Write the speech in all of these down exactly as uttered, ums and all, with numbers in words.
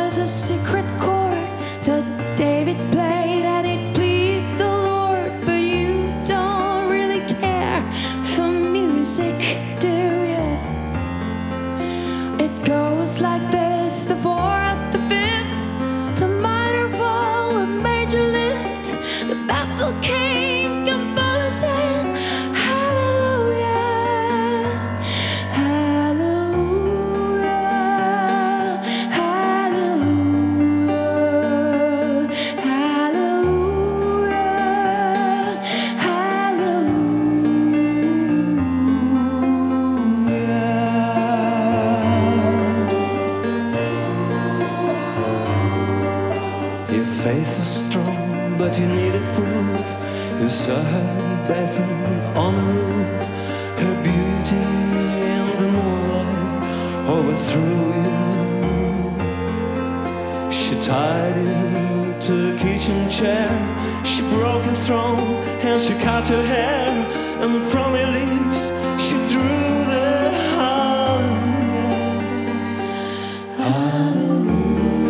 was a secret chord that David played and it pleased the Lord. But you don't really care for music, do you? It goes like this: the fourth, the fifth, the minor fall, the major lift, the baffled king composing. Your faith was strong, but you needed proof. You saw her bathing on the roof. Her beauty in the moonlight overthrew you. She tied you to a kitchen chair. She broke your throne and she cut your hair. And from your lips she drew the hallelujah. Hallelujah.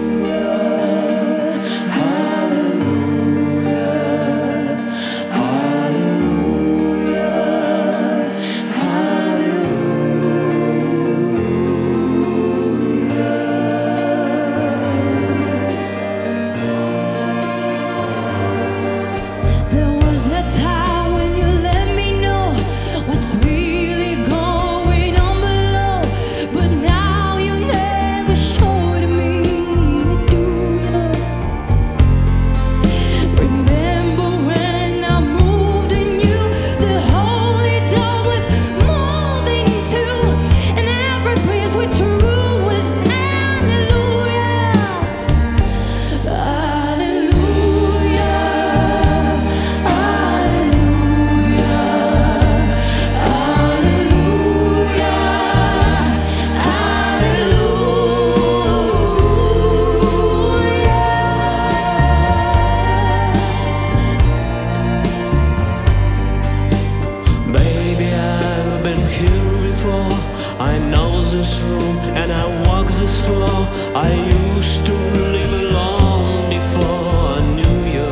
I know this room and I walk this floor. I used to live alone before I knew you.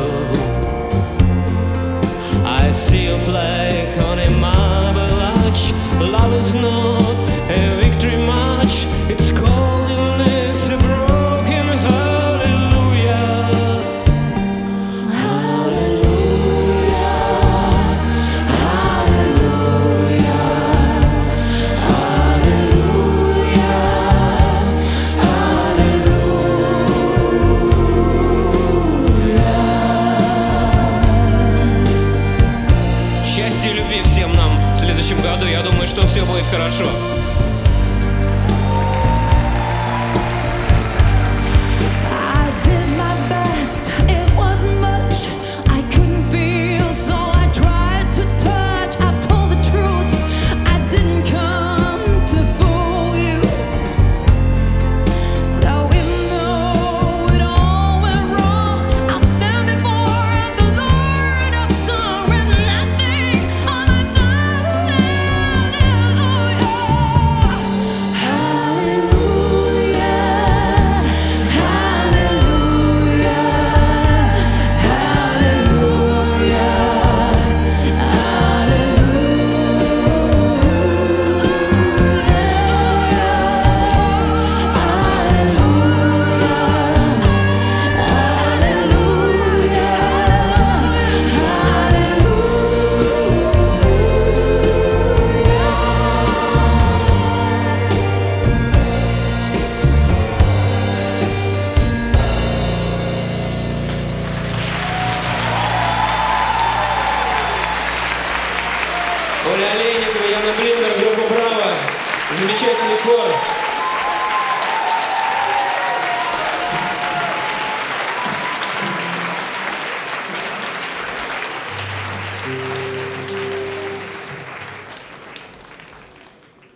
I see a flag on a marble arch. Love is not a victory march. It's cold and it's a broken hallelujah. Счастья и любви всем нам в следующем году. Я думаю, что все будет хорошо. Оля Олейникова, Яна Блиндер, группа «Браво». Замечательный хор.